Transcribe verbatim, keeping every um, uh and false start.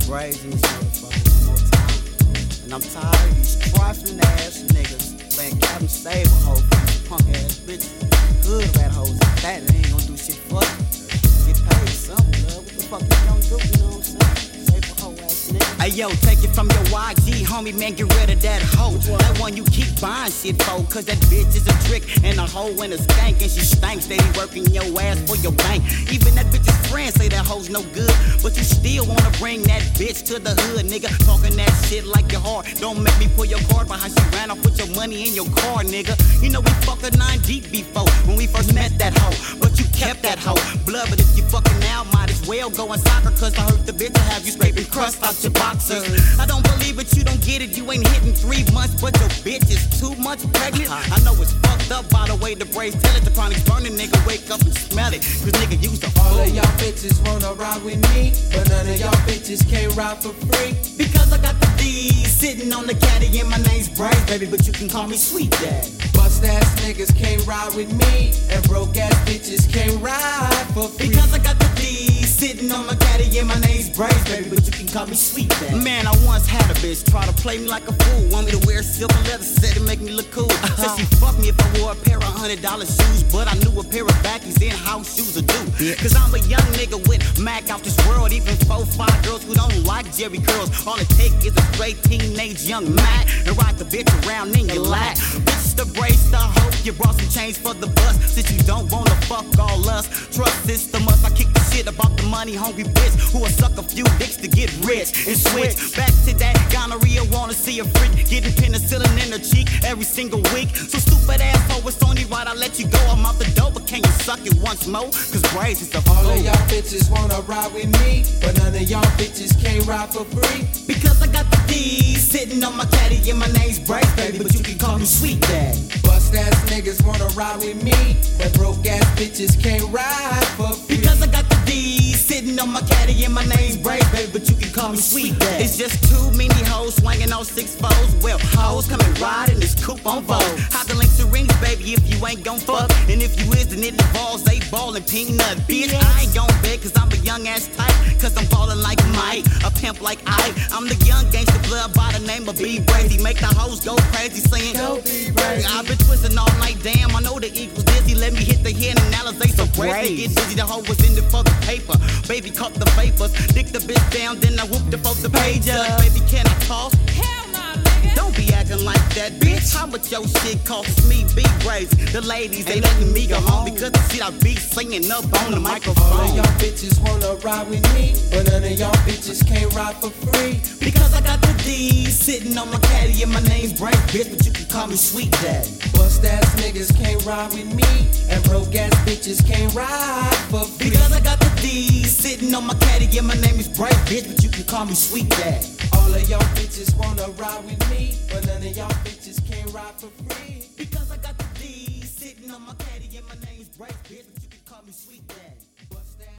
Braves in this motherfucker one more time. And I'm tired of these trifling ass niggas playing Captain Save a hoe for these punk ass bitches. Good rat hoes is that, they ain't gonna do shit for you. Get paid something, love. What the fuck you gonna do, you know what I'm saying? Save a hoe ass nigga. Hey yo, take it from your Y G, homie, man, get rid of that hoe. That one you keep buying shit for, cause that bitch is a trick and a hoe and a skank, and she stank, steady working your ass for your bank. Even that bitch's friends say that hoe's no good, but you still wanna bring that bitch to the hood, nigga. Talking that shit like your heart. Don't make me pull your card behind she ran off with your money in your car, nigga. You know we fucked a nine deep before when we first met that hoe, but you kept that hoe. Blood, but if you fucking now, might as well go in soccer, cause I heard the bitch will have you scraping crust out your boxers. I don't believe it, you don't get it, you ain't hitting three months, but your bitch is too much pregnant. I know it's fucked up by the way the braids tell it. The chronics burning, nigga, wake up and smell it, cause nigga used to all of y'all bitches wanna ride with me, but none of y'all bitches can't ride for free. Because I got the D sitting on the caddy and my name's Braves, baby, but you can call me Sweet Dad. Bust ass niggas can't ride with me, and broke ass bitches can't ride for free. Because I got the D sitting on my caddy and my name's Braves, baby, but you can call me Sweet Dad. Man, I once had a bitch try to play me like a fool, want me to wear silk and leather, said it make me look cool. Said she fucked me if I wore a pair of hundred dollar shoes, but I knew a pair of backies in house shoes would do. Cause I'm a young nigga with Mac out this world, even four, five girls who don't like Jerry curls. All it take is a straight teenage young Mac and ride the bitch around in your lap. Bitch, the brace, I hope you brought some change for the bus, since you don't wanna fuck all us. Trust system must, I kick the shit about the money hungry bitch who will suck a few dicks to get rich and switch back to that gonorrhea. Wanna see a freak getting penicillin in her cheek every single week. So stupid asshole, it's only right I let you go. I'm out the door, but can you suck it once more? Cause Braves is the all of y'all bitches wanna ride with me, but none of y'all bitches can't ride for free. Because I got the D sitting on my caddy and my name's Braves, baby, but you can call me Sweet Dad. Bust ass niggas wanna ride with me, and broke ass bitches can't ride for free. Because I got the D sitting on my caddy and my name's Braves, baby, but you can call me Sweet Dad. It's just too many hoes swinging on six foes. Well, hoes come and ride in this coupe on Vogue. How the links to rings, baby, if you ain't gon' fuck, and if you is, then it involves a ball and peanut. Bitch, I ain't gon' beg, cause I'm a young ass type, cause I'm ballin' like Mike, a pimp like Ike. I'm the young gangsta blood by the name of B Brady. Make the hoes go crazy saying, go B Brady. I've been twisting all night, damn, I know the equals dizzy. Let me hit the head and analyze so crazy. Get busy, the hoe was in the fucking paper. Baby caught the vapors, dick the bitch down, then I whooped the fuck the page up. Baby, can I toss? Hell nah, nigga. Don't be acting like that, bitch. How much your shit costs me? Be crazy. The ladies ain't letting me go home because the shit I be singing up on the microphone. All of y'all bitches wanna ride with me, but none of y'all bitches can't ride for free. Because I got the D sitting on my caddy and my name's Braves, bitch, but you can call me Sweet Dad. Bust ass niggas can't ride with me, and broke ass bitches can't ride for free. Because I got the D sitting on my caddy and my name is Braves, bitch, but you can call me Sweet Dad. All of y'all bitches wanna ride with me, but none of y'all bitches can't ride for free. Because I got the D sitting on my caddy and my name's Braves, bitch, but you can call me Sweet Dad.